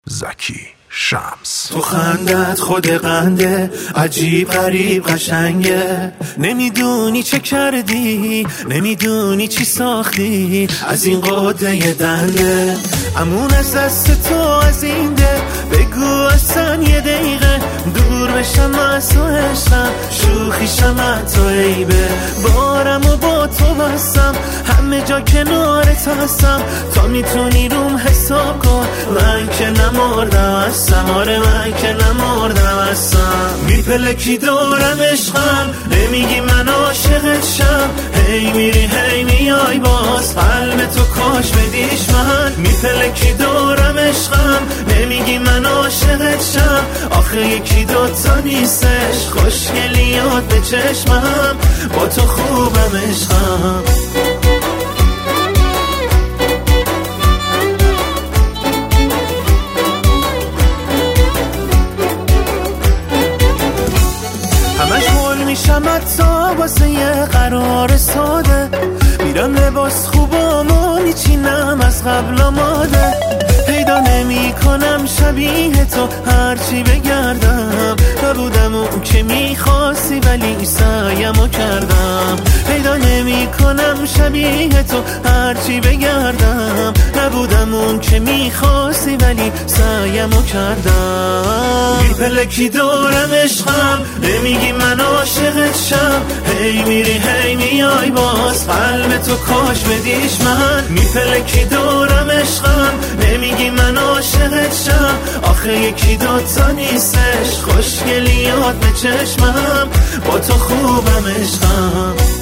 زکی شمس. تو خندت خود قنده، عجیب غریب قشنگه، نمیدونی چه کردی، نمیدونی چی ساختی از این قده دنده. امون از دست تو از این ده، بگو اصلا یه دقیقه دور بشم از تو عشقم، شوخیشم تو عیبه، بارم و با تو بستم، همه جا کنارت هستم، تا میتونی روم حساب کن، من که نمردم هستم، آره من که نمردم هستم. میپلکی دورم عشقم، نمیگی من عاشقت شم، هی میری هی میای باز، قلب تو کاش بدیش من. میپلکی دورم عشقم، نمیگی من عاشقت شم، آخه یکی دوتا نیستش، خوشگلیات به چشمم، با تو خوبم عشقم. میشم حتی واسه یه قرار ساده، میرم لباس خوبامو میچینم از قبل آماده، پیدا نمی کنم شبیه تو هرچی بگردم، نبودم اون که میخواستی ولی سعیمو کردم، پیدا نمی کنم شبیه تو هرچی بگردم، نبودم اون که میخواستی ولی سعیمو کردم. میپلکی دورم عشقم، نمیگی من عاشقت شم، هی میری هی میای باز، قلب تو کاش بدیش من. میپلکی دورم عشقم، نمیگی من عاشقت شم، آخه یکی دوتا نیستش، خوشگلیات به چشمم، با تو خوبم عشقم.